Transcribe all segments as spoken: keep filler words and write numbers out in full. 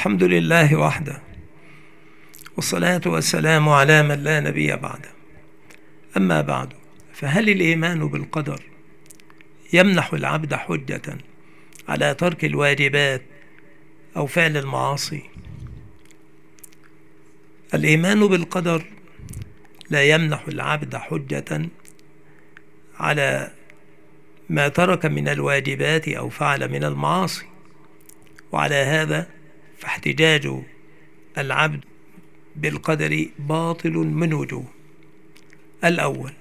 الحمد لله وحده، والصلاة والسلام على من لا نبي بعده. أما بعد، فهل الإيمان بالقدر يمنح العبد حجة على ترك الواجبات أو فعل المعاصي؟ الإيمان بالقدر لا يمنح العبد حجة على ما ترك من الواجبات أو فعل من المعاصي، وعلى هذا فاحتجاج العبد بالقدر باطل من وجوه. الأول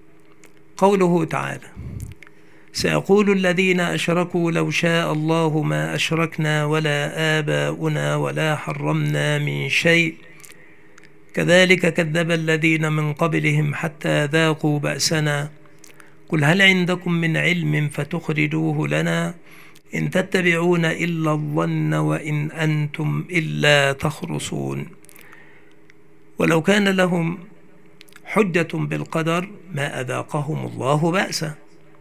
قوله تعالى: سيقول الذين أشركوا لو شاء الله ما أشركنا ولا آباؤنا ولا حرمنا من شيء كذلك كذب الذين من قبلهم حتى ذاقوا بأسنا قل هل عندكم من علم فتخرجوه لنا إن تتبعون إلا الظن وإن أنتم إلا تخرصون. ولو كان لهم حجة بالقدر ما أذاقهم الله بأسا.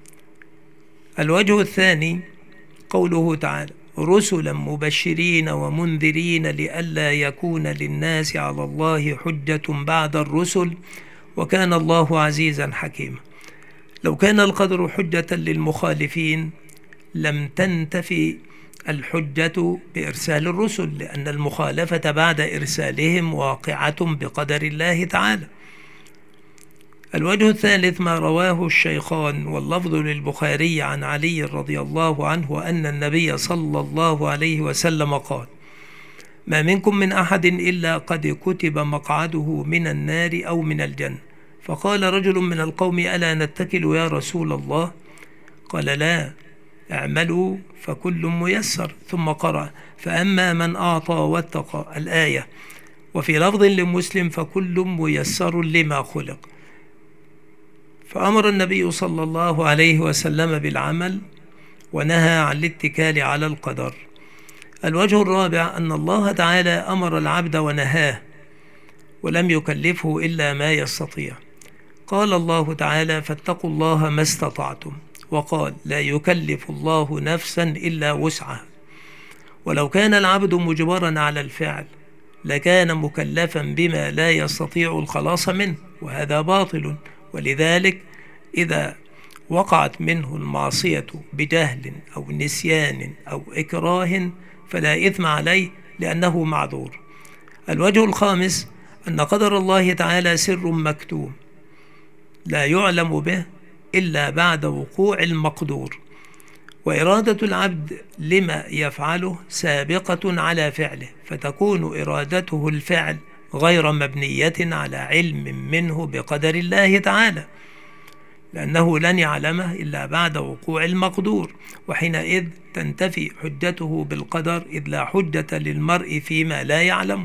الوجه الثاني قوله تعالى: رسلا مبشرين ومنذرين لئلا يكون للناس على الله حجة بعد الرسل وكان الله عزيزا حكيما. لو كان القدر حجة للمخالفين لم تنتفي الحجة بإرسال الرسل، لأن المخالفة بعد إرسالهم واقعة بقدر الله تعالى. الوجه الثالث ما رواه الشيخان واللفظ للبخاري عن علي رضي الله عنه أن النبي صلى الله عليه وسلم قال: ما منكم من أحد إلا قد كتب مقعده من النار أو من الجنة. فقال رجل من القوم: ألا نتكل يا رسول الله؟ قال: لا، اعملوا فكل ميسر. ثم قرأ: فأما من أعطى واتقى الآية. وفي لفظ لمسلم: فكل ميسر لما خلق. فأمر النبي صلى الله عليه وسلم بالعمل ونهى عن الاتكال على القدر. الوجه الرابع أن الله تعالى أمر العبد ونهاه ولم يكلفه إلا ما يستطيع. قال الله تعالى: فاتقوا الله ما استطعتم، وقال: لا يكلف الله نفسا إلا وسعها. ولو كان العبد مجبرا على الفعل لكان مكلفا بما لا يستطيع الخلاص منه، وهذا باطل. ولذلك إذا وقعت منه المعصية بجهل أو نسيان أو إكراه فلا إثم عليه لأنه معذور. الوجه الخامس أن قدر الله تعالى سر مكتوم لا يعلم به إلا بعد وقوع المقدور، وإرادة العبد لما يفعله سابقة على فعله، فتكون إرادته الفعل غير مبنية على علم منه بقدر الله تعالى، لأنه لن يعلمه إلا بعد وقوع المقدور، وحينئذ تنتفي حجته بالقدر، إذ لا حجة للمرء فيما لا يعلم.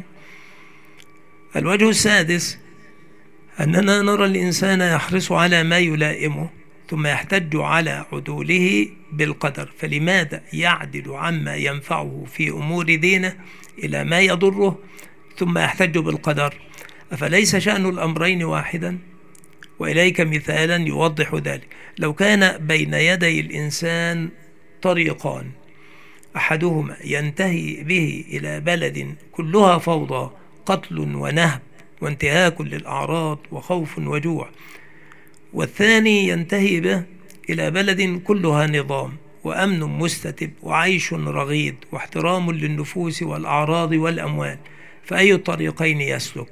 الوجه السادس أننا نرى الإنسان يحرص على ما يلائمه ثم يحتج على عدوله بالقدر، فلماذا يعدل عما ينفعه في أمور دينه إلى ما يضره ثم يحتج بالقدر؟ أفليس شأن الأمرين واحدا؟ وإليك مثالا يوضح ذلك. لو كان بين يدي الإنسان طريقان، أحدهما ينتهي به إلى بلد كلها فوضى، قتل ونهب وانتهاك للأعراض وخوف وجوع، والثاني ينتهي به إلى بلد كلها نظام وأمن مستتب وعيش رغيد واحترام للنفوس والأعراض والأموال، فأي الطريقين يسلك؟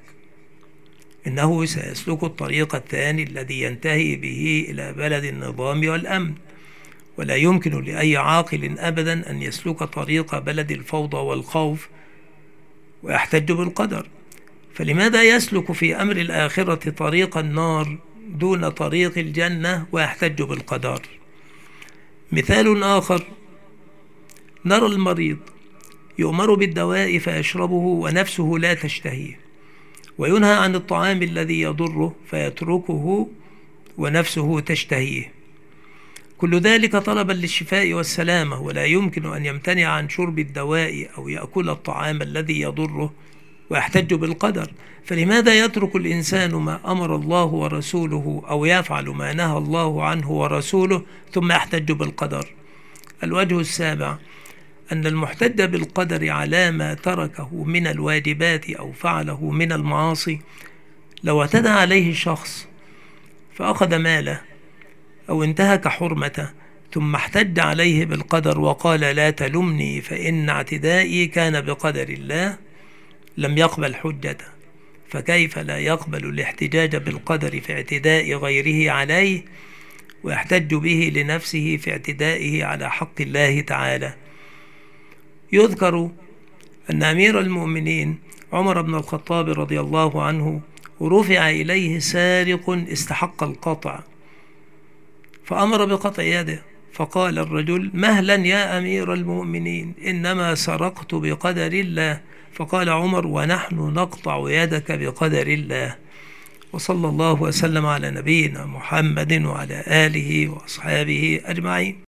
إنه سيسلك الطريق الثاني الذي ينتهي به إلى بلد النظام والأمن، ولا يمكن لأي عاقل أبدا أن يسلك طريق بلد الفوضى والخوف ويحتج بالقدر. فلماذا يسلك في أمر الآخرة طريق النار دون طريق الجنة ويحتج بالقدر؟ مثال آخر: نرى المريض يؤمر بالدواء فيشربه ونفسه لا تشتهيه، وينهى عن الطعام الذي يضره فيتركه ونفسه تشتهيه، كل ذلك طلبا للشفاء والسلامة، ولا يمكن أن يمتنع عن شرب الدواء أو يأكل الطعام الذي يضره ويحتج بالقدر. فلماذا يترك الإنسان ما أمر الله ورسوله أو يفعل ما نهى الله عنه ورسوله ثم يحتج بالقدر؟ الوجه السابع أن المحتج بالقدر على ما تركه من الواجبات أو فعله من المعاصي لو اعتدى عليه شخص فأخذ ماله أو انتهك حرمته ثم احتج عليه بالقدر وقال لا تلمني فإن اعتدائي كان بقدر الله، لم يقبل حجته، فكيف لا يقبل الاحتجاج بالقدر في اعتداء غيره عليه ويحتج به لنفسه في اعتدائه على حق الله تعالى؟ يذكر أن أمير المؤمنين عمر بن الخطاب رضي الله عنه رفع إليه سارق استحق القطع فأمر بقطع يده، فقال الرجل مهلا يا أمير المؤمنين إنما سرقت بقدر الله، فقال عمر ونحن نقطع يدك بقدر الله. وصلى الله وسلم على نبينا محمد وعلى آله وأصحابه أجمعين.